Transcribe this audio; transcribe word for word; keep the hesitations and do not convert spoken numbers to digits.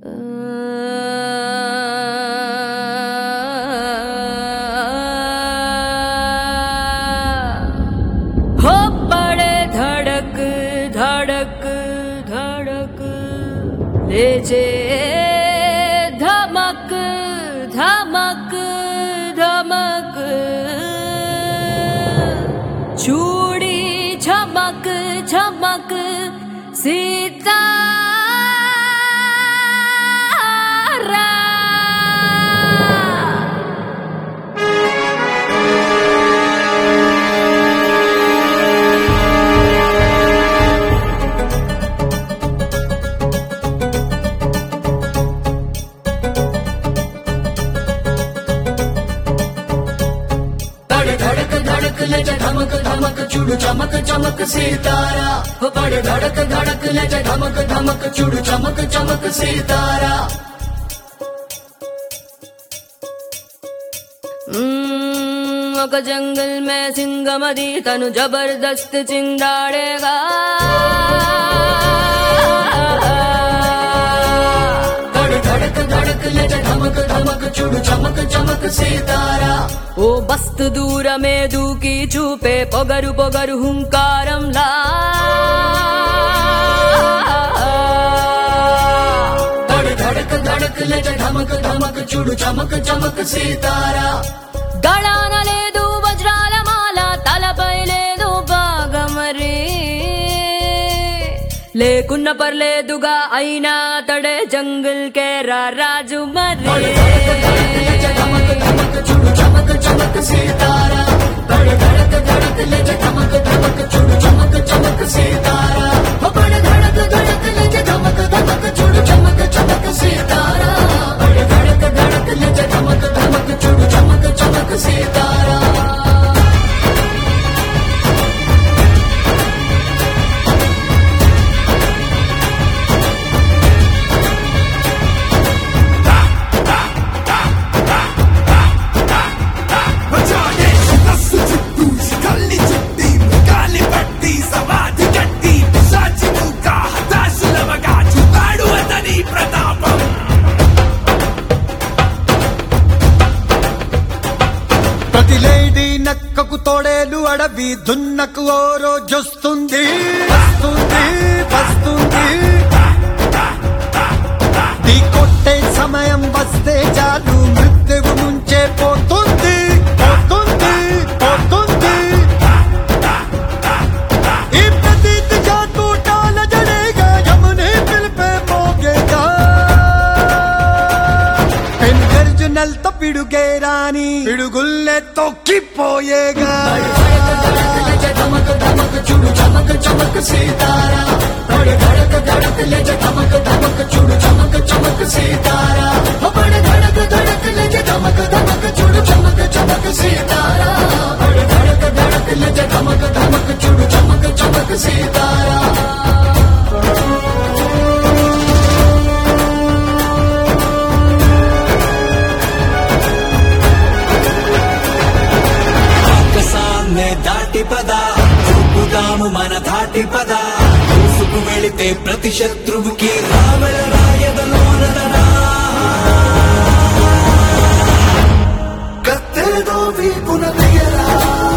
हो पड़े धड़क धड़क धड़क लेजे धमक धमक धमक चूड़ी झमक झमक सीता धड़क धड़क लज धमक धमक चुड़ चमक चमक सितारा हो बड़े धड़क धड़क लज धमक धमक चुड़ चमक चमक सितारा ఒక जंगल में सिंगमदी तनु जबरदस्त चिंदाड़ेगा धड़क धड़क लज धमक धमक चुड़ चमक चमक सितारा ఓ బస్తు దూరమే దూకి చూపే పొగరు పొగరు హుంకారంలా धड़क धड़क लज धमक धमक चुड़ चमक चमक सितारा గళాన లేదు వజ్రాల మాల తలపై లేదు బాగమరి లేకున్న పర్లేదుగా అయినా తడే జంగల్ కే రాజు మరి धमक धमक चुड़ चमक चमक सितारा बड़े धड़क धड़क लज धमक धमक चुड़ चमक चमक सितारा हो बड़े धड़क धड़क लज धमक धमक चुड़ चमक चमक सितारा बड़े धड़क धड़क लज धमक धमक चुड़ चमक चमक सितारा ప్రతి లేడీ నక్కకు తోడేలు అడవి దున్నకు ఓ రోజొస్తుంది వస్తుంది వస్తుంది నీ కొట్టే సమయం వస్తే చాలు మృత్యువు నుంచే పోతుంది పోతుంది పోతుంది ఈ ప్రతీతి జాతూటాల జడేగా యమునే పిలిపే మోగేగా గర్జనల్ తో పిడుగే రాని పిడుగుల్లే తొక్కిపోయేగా धमक धमक चुड़ चमक चमक सितारा बड़े धड़क धड़क लज धमक धमक चुड़ चमक चमक सितारा हो बड़े धड़क धड़क लज धमक धमक चुड़ चमक चमक सितारा बड़े धड़क धड़क लज धमक धमक चुड़ चमक चमक सितारा దాటి పదా చూపుదాము మన ధాటి పదా చూసుకు వెళితే ప్రతి శత్రువుకి రావణ రాయదలోనదనా కత్తెరదో వీపున వెయ్యరా